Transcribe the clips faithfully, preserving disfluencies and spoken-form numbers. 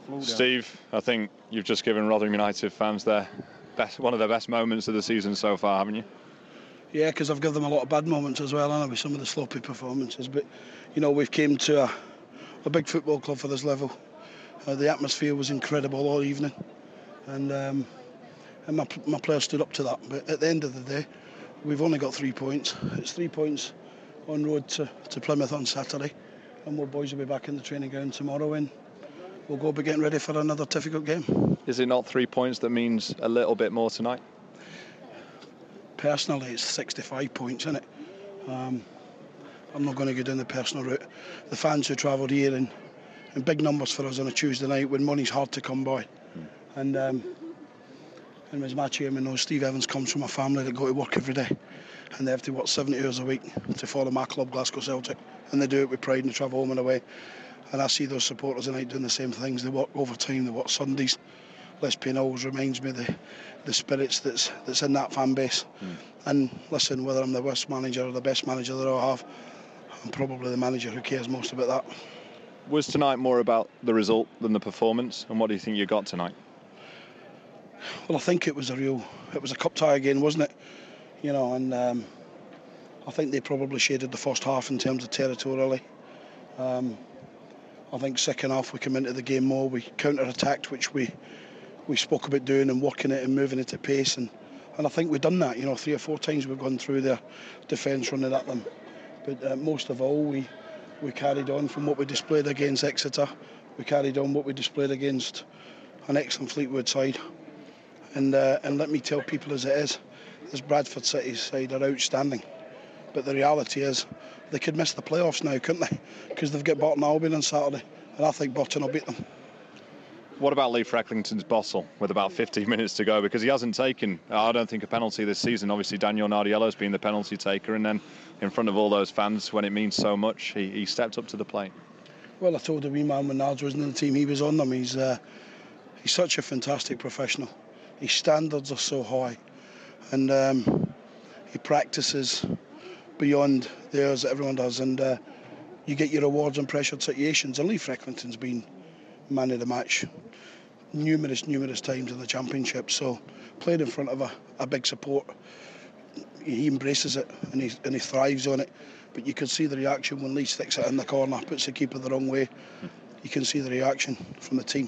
Steve, I think you've just given Rotherham United fans their best, one of their best moments of the season so far, haven't you? Yeah, because I've given them a lot of bad moments as well, haven't I, with some of the sloppy performances. But, you know, we've came to a, a big football club for this level. Uh, the atmosphere was incredible all evening. And um, and my, my players stood up to that. But at the end of the day, we've only got three points. It's three points on road to, to Plymouth on Saturday. And our boys will be back in the training ground tomorrow, and we'll go be getting ready for another difficult game. Is it not three points that means a little bit more tonight? Personally, it's sixty-five points, isn't it? Um, I'm not going to go down the personal route. The fans who travelled here in, in big numbers for us on a Tuesday night when money's hard to come by. Mm. And um, and as my chairman knows, Steve Evans comes from a family that go to work every day. And they have to work seventy hours a week to follow my club, Glasgow Celtic. And they do it with pride and they travel home and away. And I see those supporters tonight doing the same things. They work overtime, they work Sundays. Les Payne always reminds me of the, the spirits that's that's in that fan base. Mm. And listen, whether I'm the worst manager or the best manager that I have, I'm probably the manager who cares most about that. Was tonight more about the result than the performance? And what do you think you got tonight? Well, I think it was a real, it was a cup tie again, wasn't it? You know, and um, I think they probably shaded the first half in terms of territorially. Um, I think second half we came into the game more, we counter-attacked, which we we spoke about doing and working it and moving it at pace, and, and I think we've done that. You know, three or four times we've gone through their defence running at them, but uh, most of all we we carried on from what we displayed against Exeter. We carried on what we displayed against an excellent Fleetwood side, and uh, and let me tell people as it is, this Bradford City side are outstanding, but the reality is they could miss the playoffs now, couldn't they? Because they've got Burton Albion on Saturday, and I think Burton will beat them. What about Lee Frecklington's Bossel with about fifteen minutes to go? Because he hasn't taken, I don't think, a penalty this season. Obviously, Daniel Nardiello's been the penalty taker, and then in front of all those fans, when it means so much, he, he stepped up to the plate. Well, I told the wee man when Nards wasn't in the team, he was on them. He's uh, he's such a fantastic professional. His standards are so high, and um, he practices beyond theirs that everyone does, and uh, you get your rewards in pressured situations. And Lee Frecklington's been man of the match numerous, numerous times in the Championship. So playing in front of a, a big support, he embraces it and he, and he thrives on it. But you can see the reaction when Lee sticks it in the corner, puts the keeper the wrong way. You can see the reaction from the team.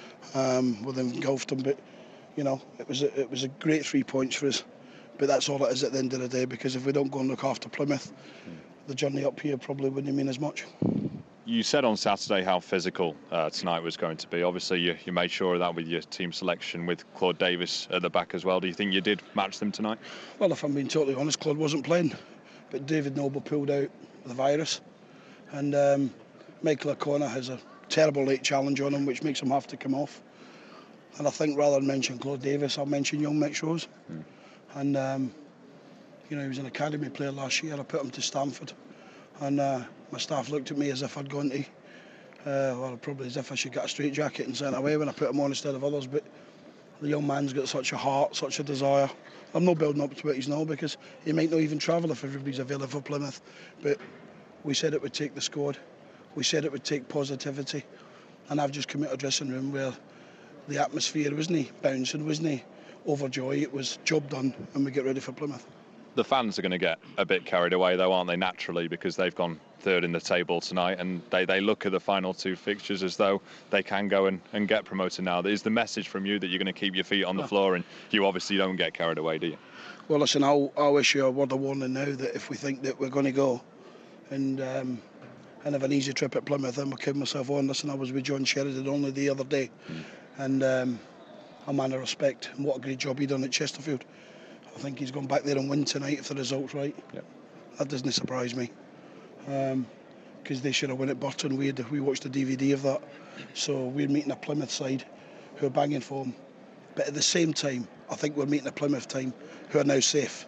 Um, well, they've engulfed him, but you know, it was a, it was a great three points for us. But that's all it is at the end of the day, because if we don't go and look after Plymouth, the journey up here probably wouldn't mean as much. You said on Saturday how physical uh, tonight was going to be. Obviously, you, you made sure of that with your team selection, with Claude Davis at the back as well. Do you think you did match them tonight? Well, if I'm being totally honest, Claude wasn't playing, but David Noble pulled out the virus, and um, Michael O'Connor has a terrible late challenge on him, which makes him have to come off. And I think rather than mention Claude Davis, I'll mention young Mitch Rose. Mm. And um, you know, he was an academy player last year. I put him to Stamford, and uh, my staff looked at me as if I'd gone to, uh, well, probably as if I should get a straitjacket and sent away when I put him on instead of others. But the young man's got such a heart, such a desire. I'm not building up to what he's now, because he might not even travel if everybody's available for Plymouth. But we said it would take the squad. We said it would take positivity. And I've just come out of a dressing room where the atmosphere wasn't bouncing, wasn't overjoy. It was job done, and we get ready for Plymouth. The fans are going to get a bit carried away, though, aren't they, naturally, because they've gone third in the table tonight, and they, they look at the final two fixtures as though they can go and, and get promoted now. Is the message from you that you're going to keep your feet on the floor, and you obviously don't get carried away, do you? Well, listen, I'll, I'll issue a word of warning now that if we think that we're going to go and um, and have an easy trip at Plymouth, then we'll keep myself on. Listen, I was with John Sheridan only the other day, mm. and um, a man of respect, and what a great job he done at Chesterfield. I think he's gone back there and win tonight if the result's right. Yep. That doesn't surprise me, because um, they should have won at Burton. We had, we watched a D V D of that. So we're meeting a Plymouth side who are banging for him. But at the same time, I think we're meeting a Plymouth team who are now safe.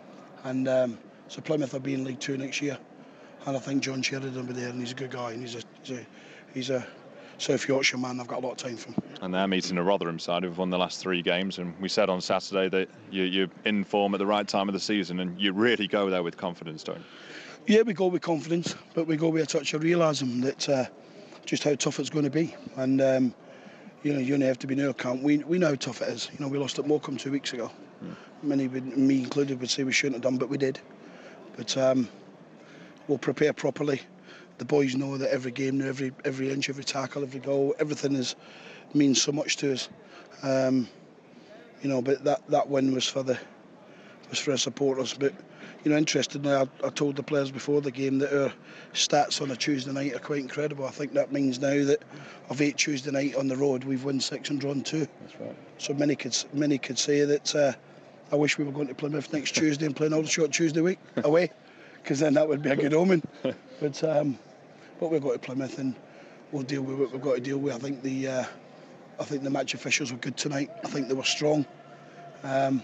And um, so Plymouth will be in League Two next year. And I think John Sheridan will be there, and he's a good guy, and he's a, he's a, he's a South Yorkshire man. I've got a lot of time for him. And they're meeting a Rotherham side who've won the last three games, and we said on Saturday that you, you're in form at the right time of the season, and you really go there with confidence, don't you? Yeah, we go with confidence, but we go with a touch of realism that uh, just how tough it's going to be. And um, you know, you only have to be near camp. We we know how tough it is. You know, we lost at Morecambe two weeks ago. Mm. Many, would, me included, would say we shouldn't have done, but we did. But um, we'll prepare properly. The boys know that every game, every every inch, every tackle, every goal, everything is means so much to us. Um, you know, but that, that win was for the was for our supporters. But you know, interestingly, I, I told the players before the game that our stats on a Tuesday night are quite incredible. I think that means now that of eight Tuesday night on the road, we've won six and drawn two. That's right. So many could many could say that uh, I wish we were going to Plymouth next Tuesday and playing Aldershot Tuesday week away, because then that would be a good omen. But um, but we've got to Plymouth and we'll deal with what we've got to deal with. I think the uh, I think the match officials were good tonight. I think they were strong. Um,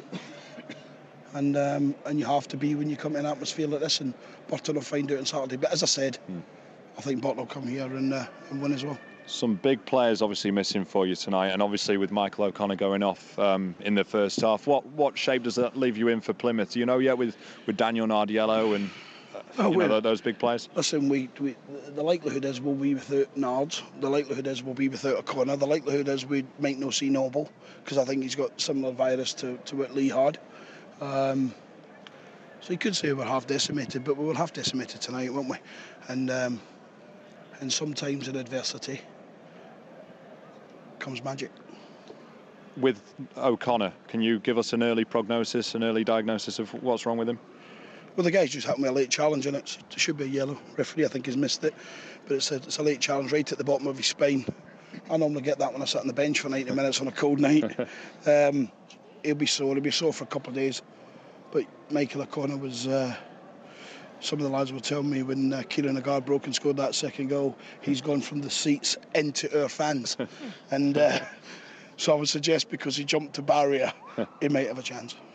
And um, and you have to be when you come to an atmosphere like this, and Burton will find out on Saturday. But as I said, mm. I think Burton will come here and, uh, and win as well. Some big players obviously missing for you tonight, and obviously with Michael O'Connor going off um, in the first half. What what shape does that leave you in for Plymouth? Do you know yet with, with Daniel Nardiello and uh, oh, you know, those big players? Listen, we, we the likelihood is we'll be without Nards. The likelihood is we'll be without O'Connor. The likelihood is we might not see Noble, because I think he's got similar virus to, to what Lee had. Um, so you could say we're half decimated, but we will half decimated tonight, won't we? And um, and sometimes in adversity comes magic. With O'Connor, can you give us an early prognosis, an early diagnosis of what's wrong with him? Well, the guy's just happened with a late challenge, and it should be a yellow. Referee, I think, has missed it, but it's a, it's a late challenge right at the bottom of his spine. I normally get that when I sit on the bench for ninety minutes on a cold night. um, He'll be sore. He'll be sore for a couple of days. But Michael O'Connor was. Uh, some of the lads were telling me when uh, Kieran Agard broke and scored that second goal, he's gone from the seats into our fans, and uh, so I would suggest because he jumped the barrier, he might have a chance.